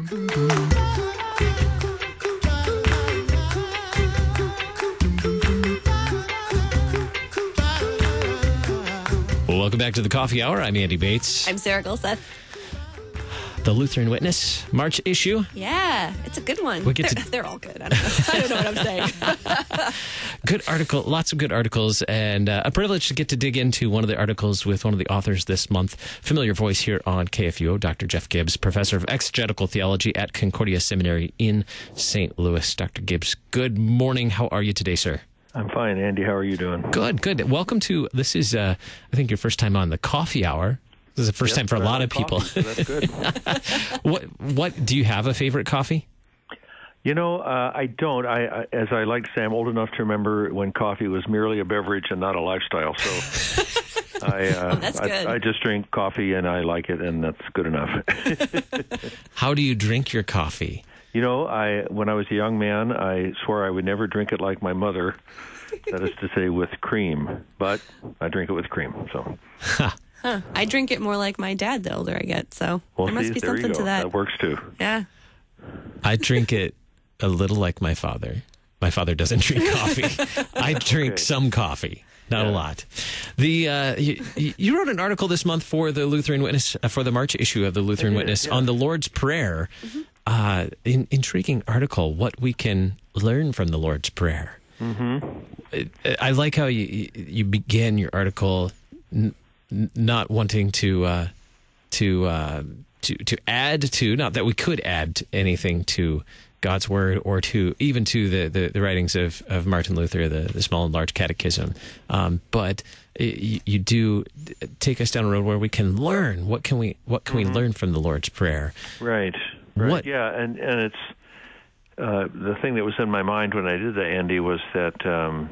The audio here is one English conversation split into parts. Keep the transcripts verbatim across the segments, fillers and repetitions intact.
Welcome back to the Coffee Hour. I'm Andy Bates. I'm Sarah Gulseth. The Lutheran Witness, March issue. Yeah, it's a good one. We get they're, to... they're all good. I don't know, I don't know what I'm saying. Good article, lots of good articles, and uh, a privilege to get to dig into one of the articles with one of the authors this month. Familiar voice here on K F U O, Doctor Jeff Gibbs, professor of exegetical theology at Concordia Seminary in Saint Louis. Doctor Gibbs, good morning. How are you today, sir? I'm fine, Andy. How are you doing? Good, good. Welcome to, this is, uh, I think, your first time on the Coffee Hour. This is the first yep, time for a lot of coffee, people. So that's good. what, what, do you have a favorite coffee? You know, uh, I don't. I, I, as I like to say, I'm old enough to remember when coffee was merely a beverage and not a lifestyle. So I, uh, oh, that's good. I, I just drink coffee and I like it, and that's good enough. How do you drink your coffee? You know, I when I was a young man, I swore I would never drink it like my mother. That is to say, with cream. But I drink it with cream. So. Huh. I drink it more like my dad the older I get, so well, there must see, be there something you go. to that. That works too. Yeah. I drink it a little like my father. My father doesn't drink coffee. I drink okay. some coffee, not yeah. a lot. The uh, you, you wrote an article this month for the Lutheran Witness, uh, for the March issue of the Lutheran did, Witness, yeah. on the Lord's Prayer. Mm-hmm. Uh, in, intriguing article, what we can learn from the Lord's Prayer. Mm-hmm. I, I like how you you begin your article n- not wanting to uh, to uh, to to add to, not that we could add anything to God's Word or to even to the, the, the writings of, of Martin Luther, the, the Small and Large Catechism, um, but you, you do take us down a road where we can learn. What can we what can mm-hmm. we learn from the Lord's Prayer? Right. Right. What? Yeah, and and it's uh, the thing that was in my mind when I did that, Andy, was that um,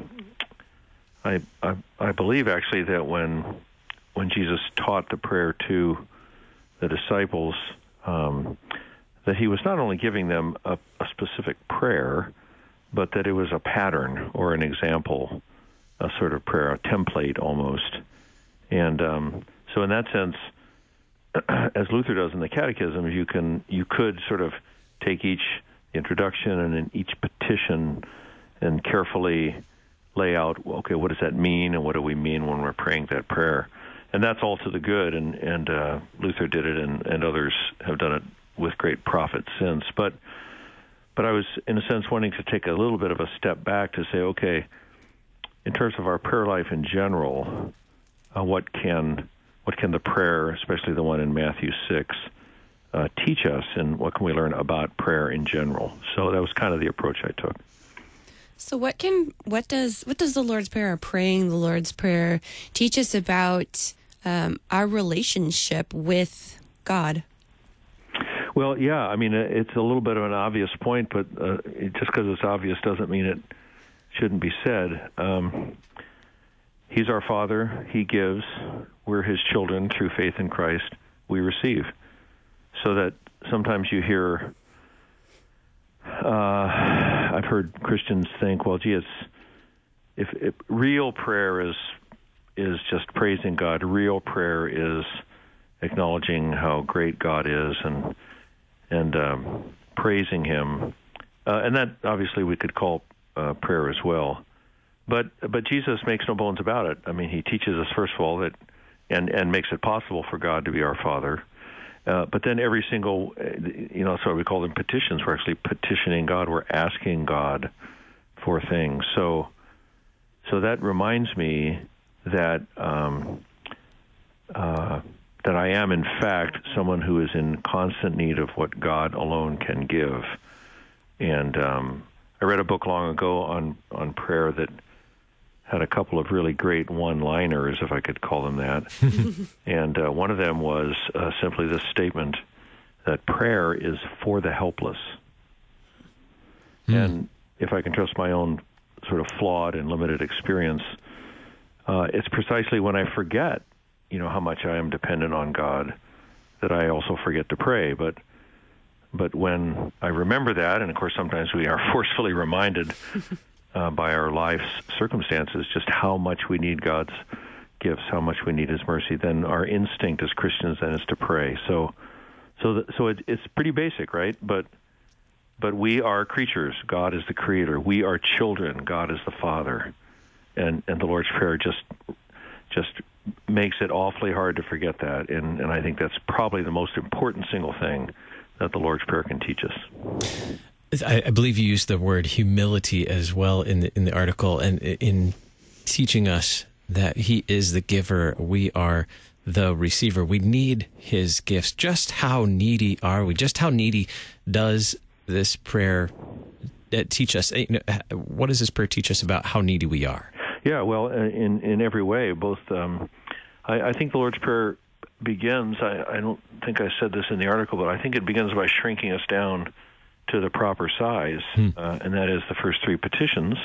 I, I I believe actually that when when Jesus taught the prayer to the disciples, um, that he was not only giving them a, a specific prayer, but that it was a pattern or an example, a sort of prayer, a template almost. And um, so in that sense, as Luther does in the Catechism, you can you could sort of take each introduction and in each petition and carefully lay out, okay, what does that mean, and what do we mean when we're praying that prayer? And that's all to the good, and, and uh, Luther did it, and, and others have done it with great profit since. But but I was, in a sense, wanting to take a little bit of a step back to say, okay, in terms of our prayer life in general, uh, what can what can the prayer, especially the one in Matthew six, uh, teach us, and what can we learn about prayer in general? So that was kind of the approach I took. So what can what does what does the Lord's Prayer, or praying the Lord's Prayer, teach us about um, our relationship with God? Well, yeah, I mean, it's a little bit of an obvious point, but uh, it, just because it's obvious doesn't mean it shouldn't be said. Um, he's our Father. He gives. We're his children through faith in Christ. We receive. So that sometimes you hear, uh, I've heard Christians think, well, gee, it's, if, if real prayer is is just praising God, real prayer is acknowledging how great God is and and um, praising him, uh, and that obviously we could call uh, prayer as well. But but Jesus makes no bones about it. I mean, he teaches us first of all that, and and makes it possible for God to be our Father. Uh, but then every single, you know, that's what we call them petitions. We're actually petitioning God. We're asking God for things. So so that reminds me that um, uh, that I am, in fact, someone who is in constant need of what God alone can give. And um, I read a book long ago on, on prayer that had a couple of really great one-liners, if I could call them that. And uh, one of them was uh, simply this statement that prayer is for the helpless. Mm. And if I can trust my own sort of flawed and limited experience, uh, it's precisely when I forget, you know, how much I am dependent on God, that I also forget to pray. But but when I remember that, and of course sometimes we are forcefully reminded uh, by our life's circumstances just how much we need God's gifts, how much we need his mercy, then our instinct as Christians then is to pray. So So that, so it, it's pretty basic, right? But but we are creatures. God is the creator. We are children. God is the Father. And and the Lord's Prayer just just makes it awfully hard to forget that. And, and I think that's probably the most important single thing that the Lord's Prayer can teach us. I, I believe you used the word humility as well in the in the article, and in teaching us that He is the giver, we are the receiver. We need His gifts. Just how needy are we? Just how needy does this prayer teach us? What does this prayer teach us about how needy we are? Yeah, well, in in every way, both. Um, I, I think the Lord's Prayer begins. I, I don't think I said this in the article, but I think it begins by shrinking us down to the proper size, hmm. uh, and that is the first three petitions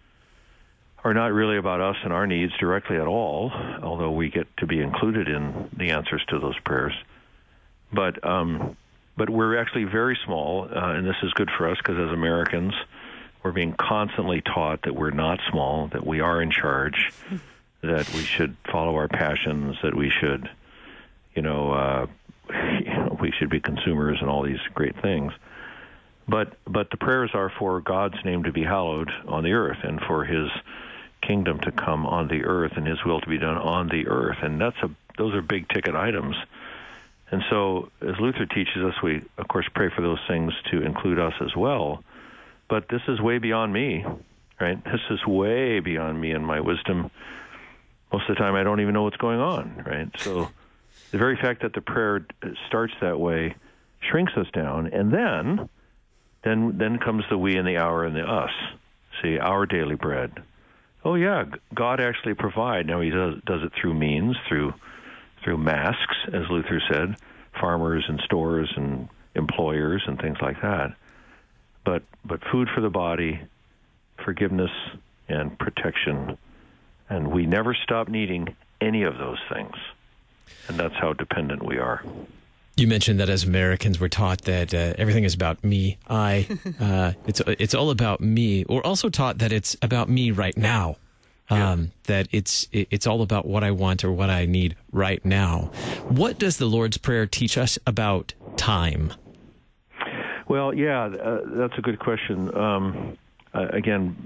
are not really about us and our needs directly at all, although we get to be included in the answers to those prayers. But um, but we're actually very small, uh, and this is good for us because as Americans, we're being constantly taught that we're not small, that we are in charge, that we should follow our passions, that we should, you know, uh, you know, we should be consumers and all these great things. But but the prayers are for God's name to be hallowed on the earth and for His kingdom to come on the earth and His will to be done on the earth. And that's a those are big ticket items. And so as Luther teaches us, we, of course, pray for those things to include us as well. But this is way beyond me, right? This is way beyond me and my wisdom. Most of the time I don't even know what's going on, right? So the very fact that the prayer starts that way shrinks us down, and then then then comes the we and the our and the us. See, our daily bread. Oh yeah, God actually provide. Now He does does it through means, through through masks, as Luther said, farmers and stores and employers and things like that. But but food for the body, forgiveness and protection, and we never stop needing any of those things. And that's how dependent we are. You mentioned that as Americans, we're taught that uh, everything is about me, I. Uh, it's it's all about me. We're also taught that it's about me right now. Um, yeah. That it's it's all about what I want or what I need right now. What does the Lord's Prayer teach us about time? Well, yeah, uh, that's a good question. Um, uh, again,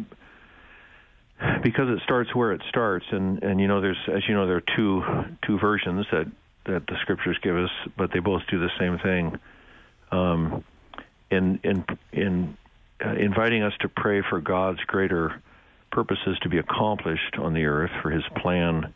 because it starts where it starts, and, and you know, there's as you know, there are two two versions that. that the Scriptures give us, but they both do the same thing. Um, in in in uh, inviting us to pray for God's greater purposes to be accomplished on the earth, for His plan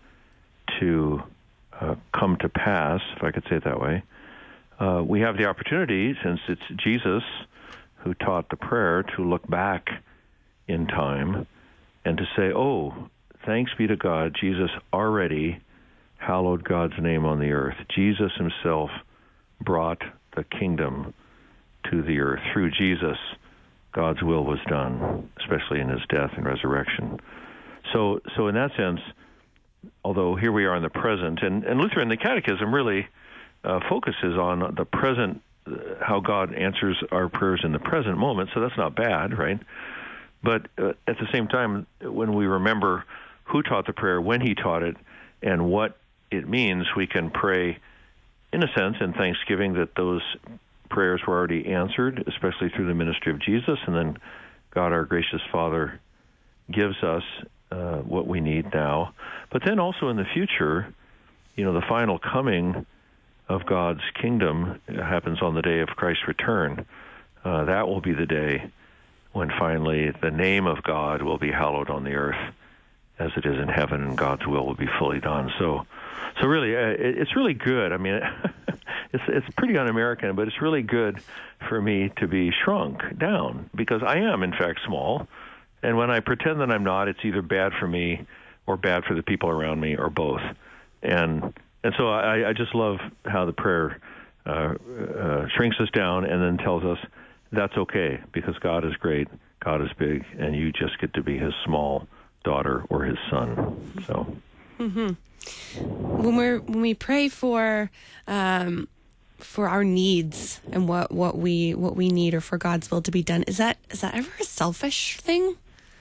to uh, come to pass, if I could say it that way, uh, we have the opportunity, since it's Jesus who taught the prayer, to look back in time and to say, oh, thanks be to God, Jesus already hallowed God's name on the earth. Jesus Himself brought the kingdom to the earth. Through Jesus, God's will was done, especially in His death and resurrection. So, so in that sense, although here we are in the present, and, and Luther in the Catechism really uh, focuses on the present, uh, how God answers our prayers in the present moment, so that's not bad, right? But uh, at the same time, when we remember who taught the prayer, when He taught it, and what it means, we can pray, in a sense, in thanksgiving that those prayers were already answered, especially through the ministry of Jesus, and then God, our gracious Father, gives us uh, what we need now. But then also in the future, you know, the final coming of God's kingdom happens on the day of Christ's return. Uh, that will be the day when finally the name of God will be hallowed on the earth as it is in heaven, and God's will will be fully done. So, so really, uh, it, it's really good. I mean, it's it's pretty un-American, but it's really good for me to be shrunk down, because I am, in fact, small. And when I pretend that I'm not, it's either bad for me or bad for the people around me, or both. And and so I, I just love how the prayer uh, uh, shrinks us down and then tells us that's okay, because God is great, God is big, and you just get to be His small daughter or His son. So, mm-hmm. when we're when we pray for um, for our needs and what, what we what we need, or for God's will to be done, is that is that ever a selfish thing?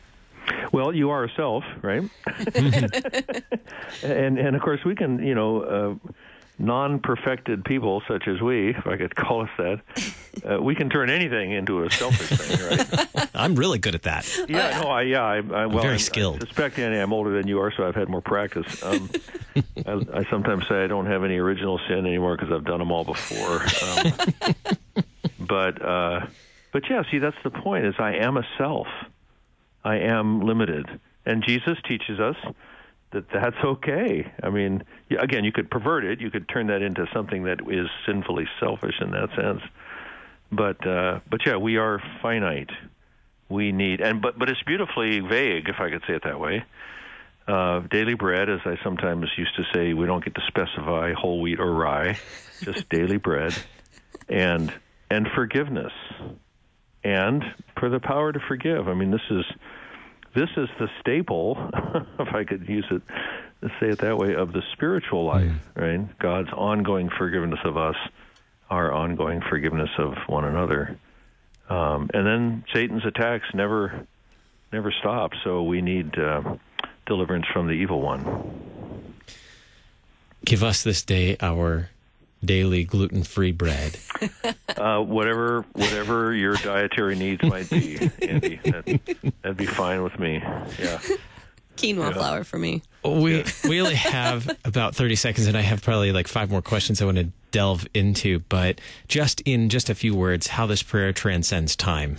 Well, you are a self, right? and and of course we can, you know, uh, non-perfected people such as we, if I could call us that, uh, we can turn anything into a selfish thing, right? I'm really good at that. Yeah, no, I, yeah, I, I well, very I, skilled. I suspect, Andy, I'm older than you are, so I've had more practice. Um, I, I sometimes say I don't have any original sin anymore because I've done them all before. Um, but, uh, but yeah, see, that's the point. Is I am a self. I am limited, and Jesus teaches us that that's okay. I mean, again, you could pervert it. You could turn that into something that is sinfully selfish in that sense. But uh, but yeah, we are finite. We need, and but but it's beautifully vague, if I could say it that way. Uh, daily bread, as I sometimes used to say, we don't get to specify whole wheat or rye, just daily bread, and and forgiveness, and for the power to forgive. I mean, this is. This is the staple, if I could use it, say it that way, of the spiritual life, mm. right? God's ongoing forgiveness of us, our ongoing forgiveness of one another. Um, and then Satan's attacks never never stop, so we need uh, deliverance from the evil one. Give us this day our daily gluten-free bread. Uh, whatever whatever your dietary needs might be, Andy, that, that'd be fine with me. Yeah. Quinoa yeah. flour for me. We Yeah. we only have about thirty seconds, and I have probably like five more questions I want to delve into, but just in just a few words, how this prayer transcends time.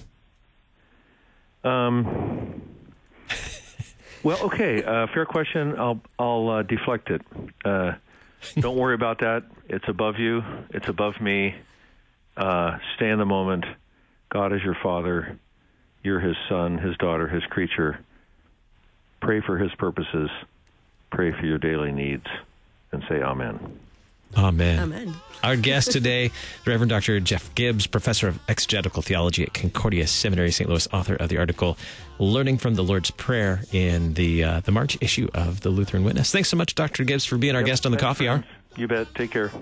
Um. Well, okay. Uh, fair question. I'll I'll uh, deflect it. Uh, don't worry about that. It's above you. It's above me. Uh, stay in the moment. God is your Father. You're His son, His daughter, His creature. Pray for His purposes. Pray for your daily needs, and say Amen. Amen. Amen. Our guest today, the Reverend Doctor Jeff Gibbs, professor of exegetical theology at Concordia Seminary, Saint Louis, author of the article "Learning from the Lord's Prayer" in the uh, the March issue of the Lutheran Witness. Thanks so much, Doctor Gibbs, for being our Yep, guest on the thanks, Coffee Hour. friends. You bet. Take care.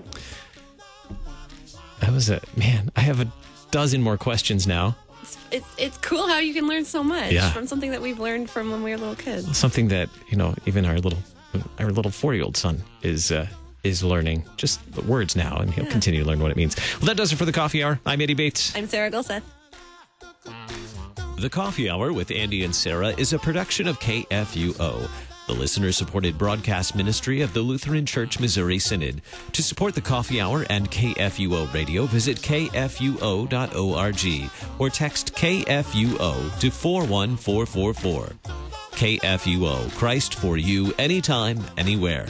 That was a man. I have a dozen more questions now. It's, it's it's cool how you can learn so much Yeah. from something that we've learned from when we were little kids. Something that you know, even our little our little four year old son is. Uh, is learning just the words now, and he'll Yeah. continue to learn what it means. Well, that does it for the Coffee Hour. I'm Eddie Bates. I'm Sarah Gulseth. The Coffee Hour with Andy and Sarah is a production of K F U O, the listener-supported broadcast ministry of the Lutheran Church Missouri Synod. To support the Coffee Hour and K F U O Radio, visit K F U O dot org or text K F U O to four one four four four. K F U O, Christ for you, anytime, anywhere.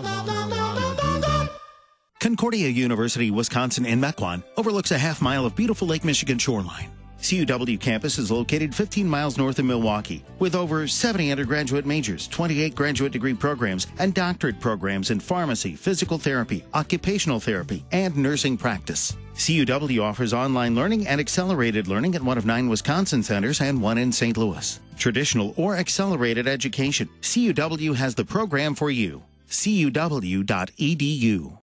Concordia University, Wisconsin in Mequon overlooks a half mile of beautiful Lake Michigan shoreline. C U W campus is located fifteen miles north of Milwaukee with over seventy undergraduate majors, twenty-eight graduate degree programs, and doctorate programs in pharmacy, physical therapy, occupational therapy, and nursing practice. C U W offers online learning and accelerated learning at one of nine Wisconsin centers and one in Saint Louis. Traditional or accelerated education, C U W has the program for you. C U W dot E D U